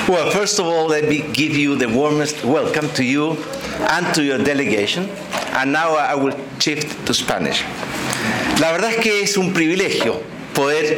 Well, first of all, let me give you the warmest welcome to you and to your delegation. And now I will shift to Spanish. La verdad es que es un privilegio poder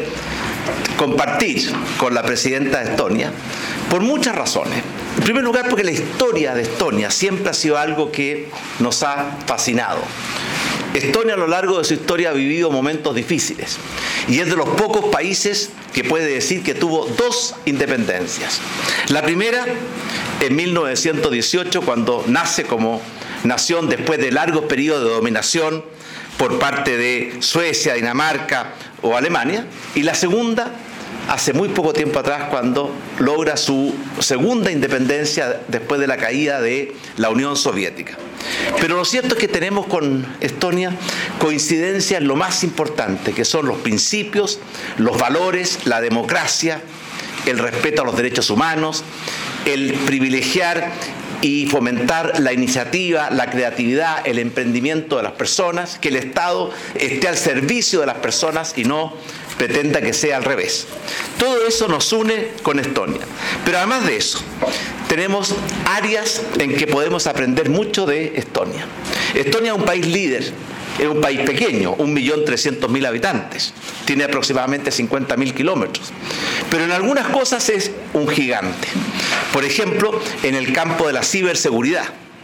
compartir con la presidenta de Estonia por muchas razones. En primer lugar, porque la historia de Estonia siempre ha sido algo que nos ha fascinado. Estonia a lo largo de su historia ha vivido momentos difíciles y es de los pocos países que puede decir que tuvo dos independencias. La primera en 1918, cuando nace como nación después de largos periodos de dominación por parte de Suecia, Dinamarca o Alemania, y la segunda hace muy poco tiempo atrás, cuando logra su segunda independencia después de la caída de la Unión Soviética. Pero lo cierto es que tenemos con Estonia coincidencias en lo más importante, que son los principios, los valores, la democracia, el respeto a los derechos humanos, el privilegiar y fomentar la iniciativa, la creatividad, el emprendimiento de las personas, que el Estado esté al servicio de las personas y no pretenda que sea al revés. Todo eso nos une con Estonia. Pero además de eso, tenemos áreas en que podemos aprender mucho de Estonia. Estonia es un país líder, es un país pequeño, 1.300.000 habitantes, tiene aproximadamente 50.000 kilómetros, pero en algunas cosas es un gigante. Por ejemplo, en el campo de la ciberseguridad,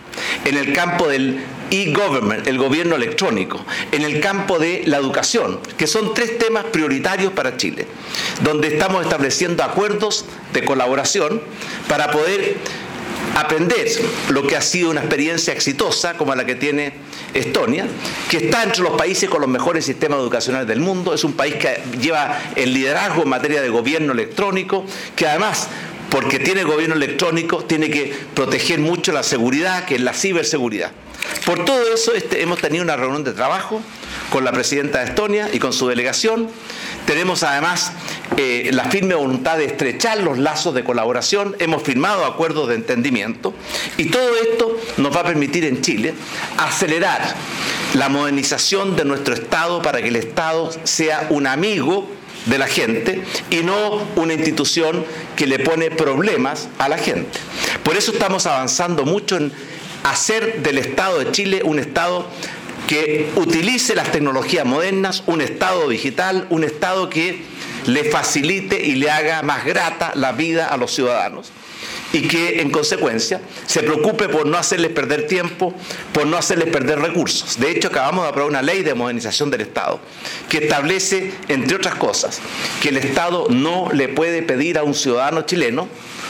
en el campo del e-government, el gobierno electrónico, en el campo de la educación, que son tres temas prioritarios para Chile, donde estamos estableciendo acuerdos de colaboración para poder aprender lo que ha sido una experiencia exitosa como la que tiene Estonia, que está entre los países con los mejores sistemas educacionales del mundo. Es un país que lleva el liderazgo en materia de gobierno electrónico, que además, porque tiene gobierno electrónico, tiene que proteger mucho la seguridad, que es la ciberseguridad. Por todo eso hemos tenido una reunión de trabajo con la presidenta de Estonia y con su delegación. Tenemos además la firme voluntad de estrechar los lazos de colaboración. Hemos firmado acuerdos de entendimiento y todo esto nos va a permitir en Chile acelerar la modernización de nuestro Estado para que el Estado sea un amigo de la gente y no una institución que le pone problemas a la gente. Por eso estamos avanzando mucho en hacer del Estado de Chile un Estado que utilice las tecnologías modernas, un Estado digital, un Estado que le facilite y le haga más grata la vida a los ciudadanos y que en consecuencia se preocupe por no hacerles perder tiempo, por no hacerles perder recursos. De hecho, acabamos de aprobar una ley de modernización del Estado que establece, entre otras cosas, que el Estado no le puede pedir a un ciudadano chileno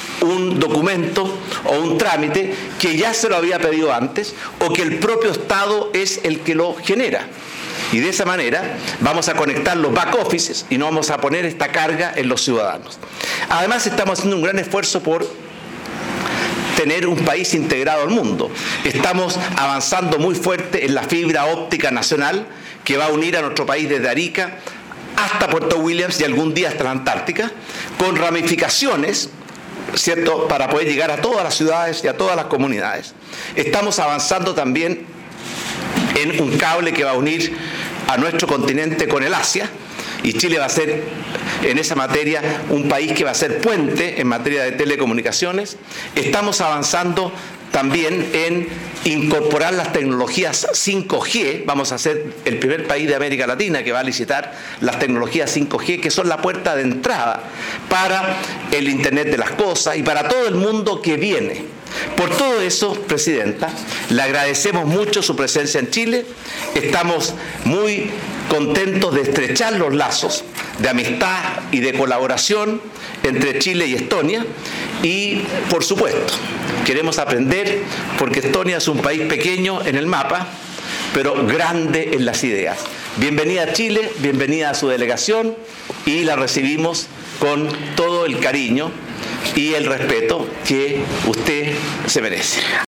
un documento o un trámite que ya se lo había pedido antes o que el propio Estado es el que lo genera. Y de esa manera vamos a conectar los back offices y no vamos a poner esta carga en los ciudadanos. Además, estamos haciendo un gran esfuerzo por tener un país integrado al mundo. Estamos avanzando muy fuerte en la fibra óptica nacional que va a unir a nuestro país desde Arica hasta Puerto Williams y algún día hasta la Antártica, con ramificaciones, ¿cierto?, para poder llegar a todas las ciudades y a todas las comunidades. Estamos avanzando también en un cable que va a unir a nuestro continente con el Asia, y Chile va a ser en esa materia un país que va a ser puente en materia de telecomunicaciones. Estamos avanzando también en incorporar las tecnologías 5G. Vamos a ser el primer país de América Latina que va a licitar las tecnologías 5G, que son la puerta de entrada para el Internet de las cosas y para todo el mundo que viene. Por todo eso, presidenta, le agradecemos mucho su presencia en Chile. Estamos muy contentos de estrechar los lazos de amistad y de colaboración entre Chile y Estonia. Y, por supuesto, queremos aprender, porque Estonia es un país pequeño en el mapa, pero grande en las ideas. Bienvenida a Chile, bienvenida a su delegación, y la recibimos con todo el cariño y el respeto que usted se merece.